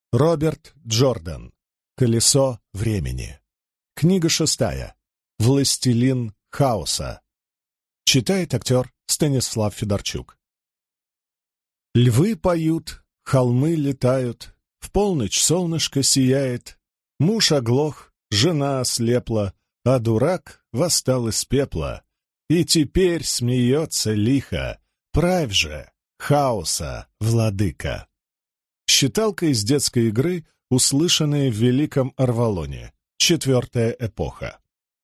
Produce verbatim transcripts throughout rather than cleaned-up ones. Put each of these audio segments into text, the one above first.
Роберт Джордан. «Колесо времени». Книга шестая. «Властелин хаоса». Читает актер Станислав Федорчук. Львы поют, холмы летают, в полночь солнышко сияет, муж оглох, жена ослепла, а дурак восстал из пепла, и теперь смеется лихо, правь же, хаоса, владыка. Считалка из детской игры, услышанная в Великом Арвалоне. Четвертая эпоха.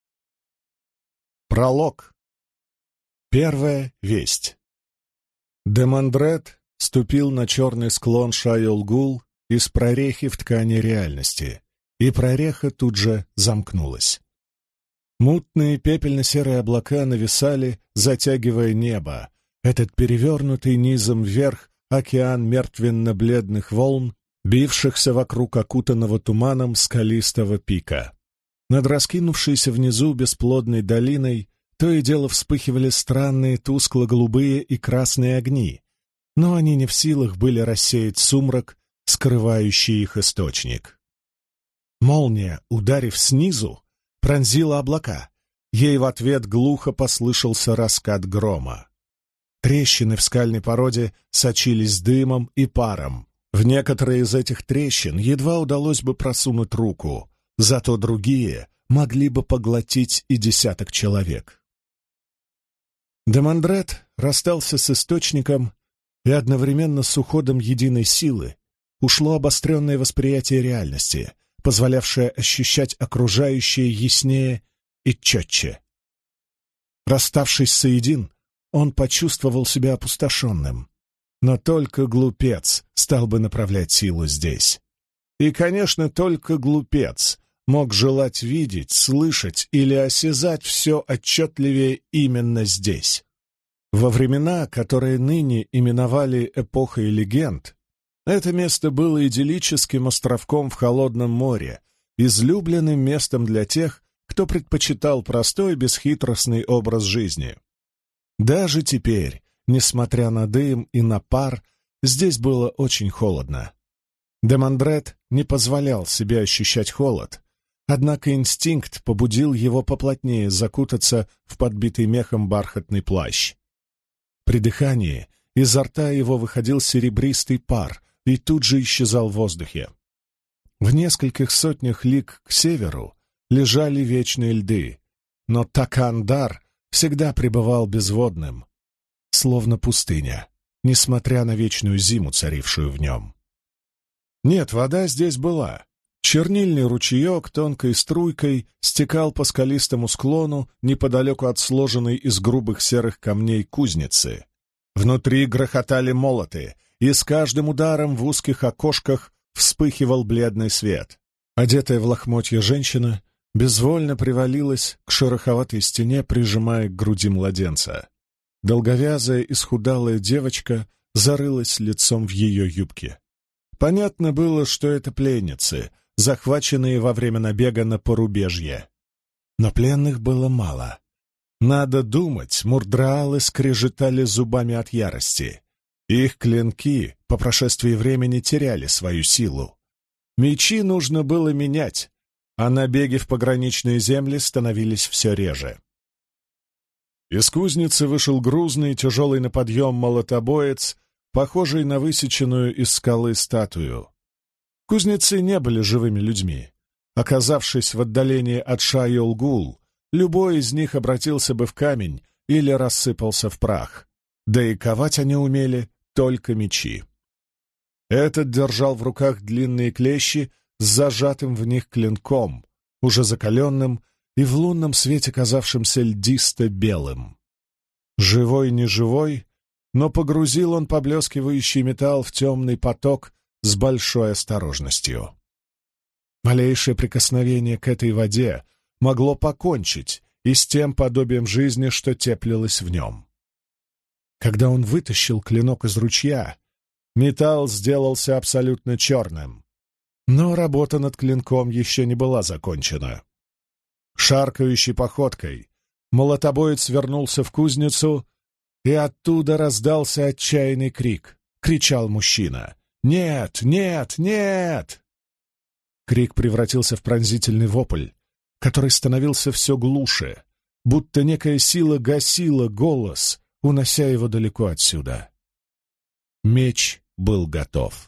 Пролог. Первая весть. Демандрет ступил на черный склон Шайол-Гул из прорехи в ткани реальности, и прореха тут же замкнулась. Мутные пепельно-серые облака нависали, затягивая небо. Этот перевернутый низом вверх океан мертвенно-бледных волн, бившихся вокруг окутанного туманом скалистого пика. Над раскинувшейся внизу бесплодной долиной то и дело вспыхивали странные тускло-голубые и красные огни, но они не в силах были рассеять сумрак, скрывающий их источник. Молния, ударив снизу, пронзила облака. Ей в ответ глухо послышался раскат грома. Трещины в скальной породе сочились дымом и паром. В некоторые из этих трещин едва удалось бы просунуть руку, зато другие могли бы поглотить и десяток человек. Демандрет расстался с источником, и одновременно с уходом единой силы ушло обостренное восприятие реальности, позволявшее ощущать окружающее яснее и четче. Расставшись соедин, он почувствовал себя опустошенным, но только глупец стал бы направлять силу здесь. И, конечно, только глупец мог желать видеть, слышать или осязать все отчетливее именно здесь. Во времена, которые ныне именовали эпохой легенд, это место было идиллическим островком в холодном море, излюбленным местом для тех, кто предпочитал простой, бесхитростный образ жизни. Даже теперь, несмотря на дым и на пар, здесь было очень холодно. Демандрет не позволял себе ощущать холод, однако инстинкт побудил его поплотнее закутаться в подбитый мехом бархатный плащ. При дыхании изо рта его выходил серебристый пар и тут же исчезал в воздухе. В нескольких сотнях лиг к северу лежали вечные льды, но Такандар всегда пребывал безводным, словно пустыня, несмотря на вечную зиму, царившую в нем. Нет, вода здесь была. Чернильный ручеек тонкой струйкой стекал по скалистому склону неподалеку от сложенной из грубых серых камней кузницы. Внутри грохотали молоты, и с каждым ударом в узких окошках вспыхивал бледный свет. Одетая в лохмотья женщина безвольно привалилась к шероховатой стене, прижимая к груди младенца. Долговязая, исхудалая девочка зарылась лицом в ее юбке. Понятно было, что это пленницы, захваченные во время набега на порубежье. Но пленных было мало. Надо думать, мурдраалы скрежетали зубами от ярости. Их клинки по прошествии времени теряли свою силу. Мечи нужно было менять, а набеги в пограничные земли становились все реже. Из кузницы вышел грузный, тяжелый на подъем молотобоец, похожий на высеченную из скалы статую. Кузнецы не были живыми людьми. Оказавшись в отдалении от Шайол-Гул, любой из них обратился бы в камень или рассыпался в прах. Да и ковать они умели только мечи. Этот держал в руках длинные клещи с зажатым в них клинком, уже закаленным и в лунном свете казавшимся льдисто-белым. Живой не живой, но погрузил он поблескивающий металл в темный поток с большой осторожностью. Малейшее прикосновение к этой воде могло покончить и с тем подобием жизни, что теплилось в нем. Когда он вытащил клинок из ручья, металл сделался абсолютно черным. Но работа над клинком еще не была закончена. Шаркающей походкой молотобоец вернулся в кузницу, и оттуда раздался отчаянный крик. Кричал мужчина. «Нет! Нет! Нет!» Крик превратился в пронзительный вопль, который становился все глуше, будто некая сила гасила голос, унося его далеко отсюда. Меч был готов.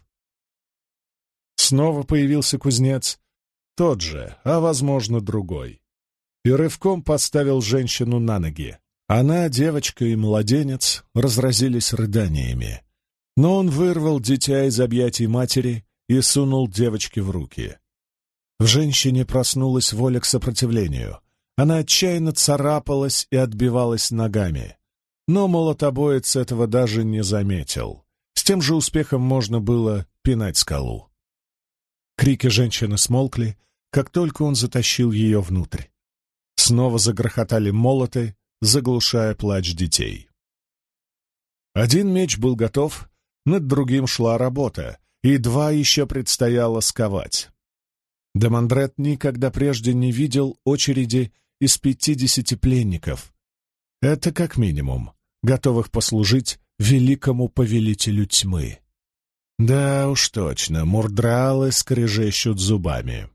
Снова появился кузнец, тот же, а, возможно, другой, и рывком поставил женщину на ноги. Она, девочка и младенец разразились рыданиями, но он вырвал дитя из объятий матери и сунул девочке в руки. В женщине проснулась воля к сопротивлению. Она отчаянно царапалась и отбивалась ногами, но молотобоец этого даже не заметил. С тем же успехом можно было пинать скалу. Крики женщины смолкли, как только он затащил ее внутрь. Снова загрохотали молоты, заглушая плач детей. Один меч был готов, над другим шла работа, и два еще предстояло сковать. Демандрет никогда прежде не видел очереди из пятидесяти пленников. Это как минимум, готовых послужить великому повелителю тьмы. Да уж точно, мурдралы скрежещут зубами.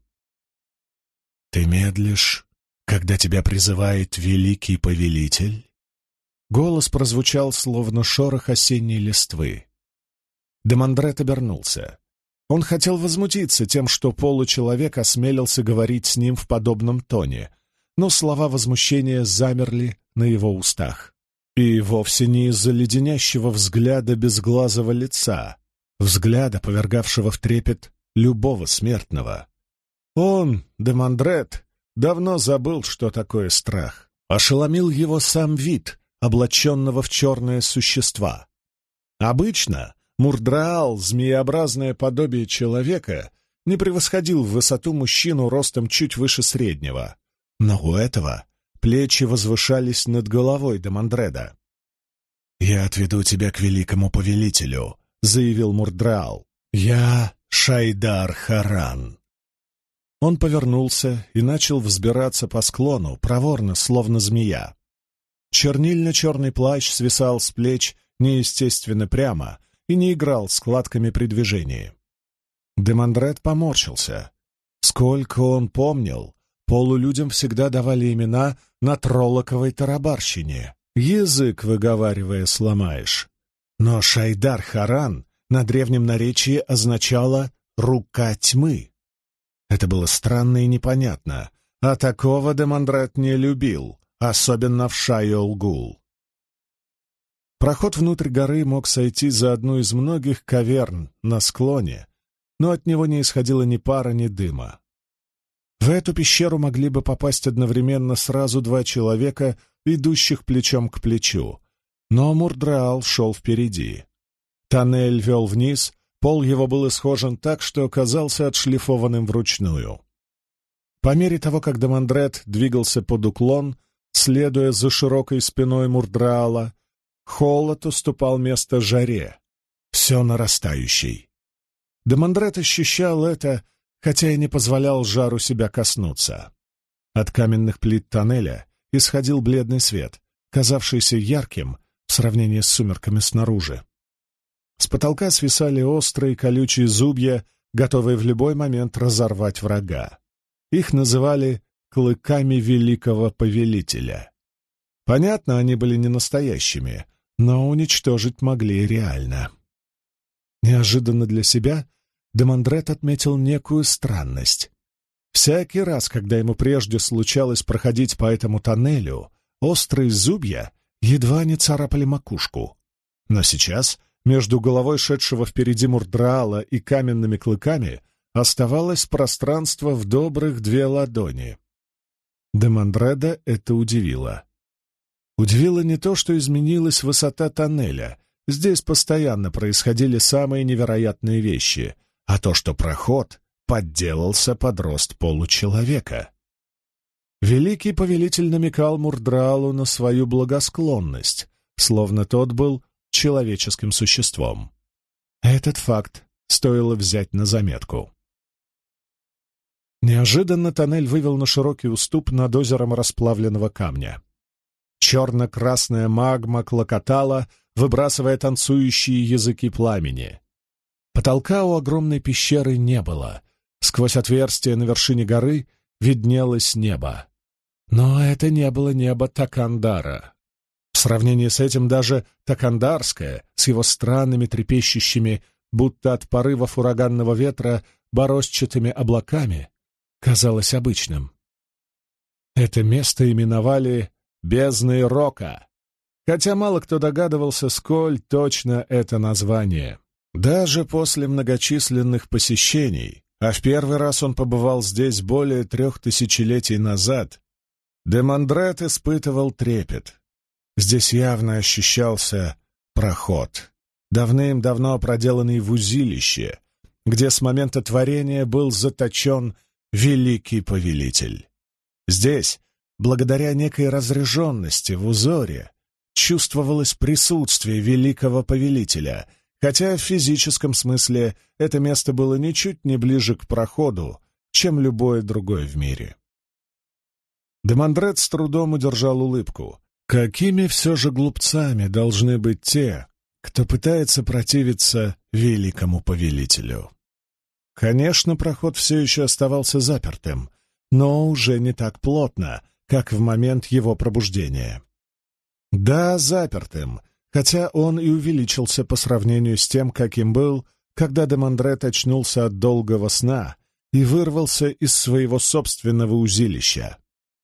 «Ты медлишь, когда тебя призывает великий повелитель?» Голос прозвучал, словно шорох осенней листвы. Демандрет обернулся. Он хотел возмутиться тем, что получеловек осмелился говорить с ним в подобном тоне, но слова возмущения замерли на его устах. И вовсе не из-за леденящего взгляда безглазого лица, взгляда, повергавшего в трепет любого смертного. Он, Демандрет, давно забыл, что такое страх. Ошеломил его сам вид облаченного в черное существа. Обычно Мурдраал, змееобразное подобие человека, не превосходил в высоту мужчину ростом чуть выше среднего, но у этого плечи возвышались над головой Демандреда. «Я отведу тебя к великому повелителю», — заявил Мурдраал. «Я Шайдар Харан». Он повернулся и начал взбираться по склону, проворно, словно змея. Чернильно-черный плащ свисал с плеч неестественно прямо и не играл складками при движении. Демандрет поморщился. Сколько он помнил, полулюдям всегда давали имена на троллоковой тарабарщине. Язык, выговаривая, сломаешь. Но Шайдар Харан на древнем наречии означало «рука тьмы». Это было странно и непонятно, а такого Демандрет не любил, особенно в Шайол-Гул. Проход внутрь горы мог сойти за одну из многих каверн на склоне, но от него не исходило ни пара, ни дыма. В эту пещеру могли бы попасть одновременно сразу два человека, идущих плечом к плечу, но Мурдраал шел впереди. Тоннель вел вниз, пол его был исхожен так, что казался отшлифованным вручную. По мере того, как Демандрет двигался под уклон, следуя за широкой спиной Мурдраала, холод уступал место жаре, все нарастающей. Демандрет ощущал это, хотя и не позволял жару себя коснуться. От каменных плит тоннеля исходил бледный свет, казавшийся ярким в сравнении с сумерками снаружи. С потолка свисали острые колючие зубья, готовые в любой момент разорвать врага. Их называли «клыками великого повелителя». Понятно, они были не настоящими, но уничтожить могли реально. Неожиданно для себя Демандрет отметил некую странность. Всякий раз, когда ему прежде случалось проходить по этому тоннелю, острые зубья едва не царапали макушку. Но сейчас между головой шедшего впереди Мурдраала и каменными клыками оставалось пространство в добрых две ладони. Демандреда это удивило. Удивило не то, что изменилась высота тоннеля, здесь постоянно происходили самые невероятные вещи, а то, что проход подделался под рост получеловека. Великий повелитель намекал Мурдраалу на свою благосклонность, словно тот был человеческим существом. Этот факт стоило взять на заметку. Неожиданно тоннель вывел на широкий уступ над озером расплавленного камня. Черно-красная магма клокотала, выбрасывая танцующие языки пламени. Потолка у огромной пещеры не было. Сквозь отверстие на вершине горы виднелось небо. Но это не было небо Такандара. В сравнении с этим даже Такандарское, с его странными трепещущими, будто от порывов ураганного ветра, бороздчатыми облаками, казалось обычным. Это место именовали «Бездной Рока», хотя мало кто догадывался, сколь точно это название. Даже после многочисленных посещений, а в первый раз он побывал здесь более трех тысячелетий назад, Демандрет испытывал трепет. Здесь явно ощущался проход, давным-давно проделанный в узилище, где с момента творения был заточен великий повелитель. Здесь, благодаря некой разряженности в узоре, чувствовалось присутствие великого повелителя, хотя в физическом смысле это место было ничуть не ближе к проходу, чем любое другое в мире. Демандрет с трудом удержал улыбку. Какими все же глупцами должны быть те, кто пытается противиться великому повелителю? Конечно, проход все еще оставался запертым, но уже не так плотно, как в момент его пробуждения. Да, запертым, хотя он и увеличился по сравнению с тем, каким был, когда Демандрет очнулся от долгого сна и вырвался из своего собственного узилища.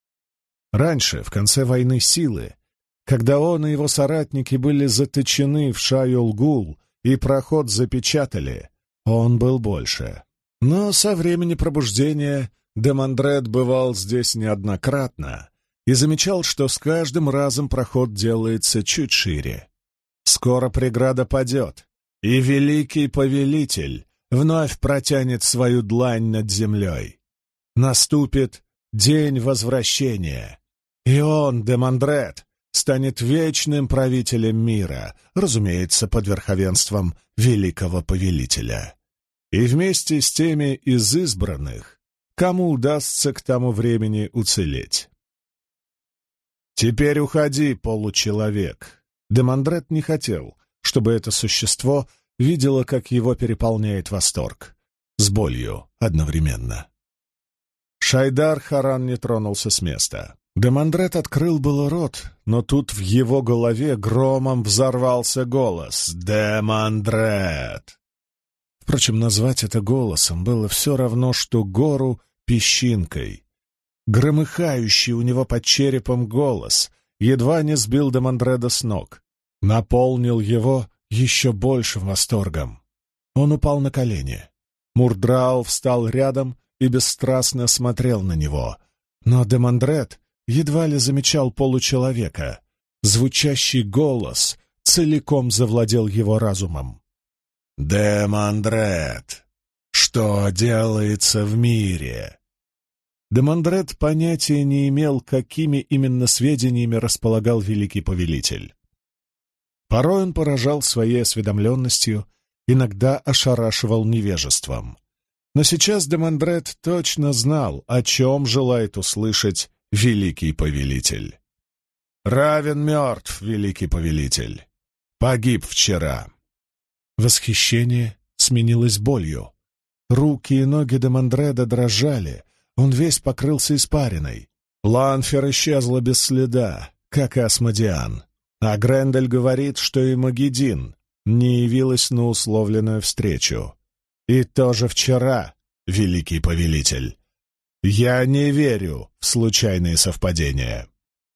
Раньше, в конце войны силы, когда он и его соратники были заточены в Шайол-Гул и проход запечатали, он был больше. Но со времени пробуждения Демандрет бывал здесь неоднократно и замечал, что с каждым разом проход делается чуть шире. Скоро преграда падет, и великий повелитель вновь протянет свою длань над землей. Наступит день возвращения, и он, Демандрет, станет вечным правителем мира, разумеется, под верховенством великого повелителя. И вместе с теми из избранных, кому удастся к тому времени уцелеть. «Теперь уходи, получеловек!» Демандрет не хотел, чтобы это существо видело, как его переполняет восторг, с болью одновременно. Шайдар Харан не тронулся с места. Демандрет открыл было рот, но тут в его голове громом взорвался голос «Демандрет!». Впрочем, назвать это голосом было все равно, что гору песчинкой. Громыхающий у него под черепом голос едва не сбил Демандреда с ног, наполнил его еще большим восторгом. Он упал на колени. Мурдраал встал рядом и бесстрастно смотрел на него, но Демандрет едва ли замечал получеловека. Звучащий голос целиком завладел его разумом. «Демандрет! Что делается в мире?» Демандрет понятия не имел, какими именно сведениями располагал великий повелитель. Порой он поражал своей осведомленностью, иногда ошарашивал невежеством. Но сейчас Демандрет точно знал, о чем желает услышать великий повелитель. «Равен мертв, великий повелитель. Погиб вчера». Восхищение сменилось болью. Руки и ноги Демандреда дрожали, он весь покрылся испариной. Ланфер исчезла без следа, как и Асмодиан. А Грендель говорит, что и Магедин не явилась на условленную встречу. И тоже вчера, великий повелитель. Я не верю в случайные совпадения.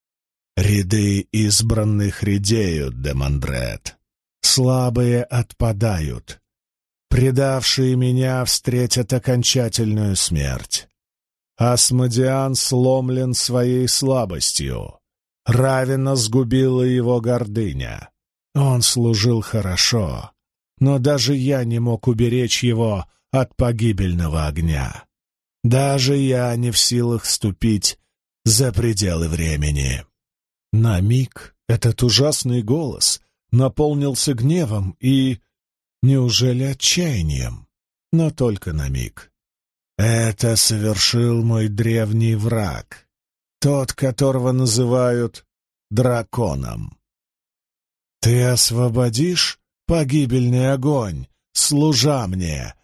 Ряды избранных редеют, Демандрет. Слабые отпадают. Предавшие меня встретят окончательную смерть. Асмодиан сломлен своей слабостью. Равенно сгубила его гордыня. Он служил хорошо, но даже я не мог уберечь его от погибельного огня. Даже я не в силах ступить за пределы времени. На миг этот ужасный голос наполнился гневом и, неужели, отчаянием, но только на миг. Это совершил мой древний враг, тот, которого называют драконом. Ты освободишь погибельный огонь, служа мне,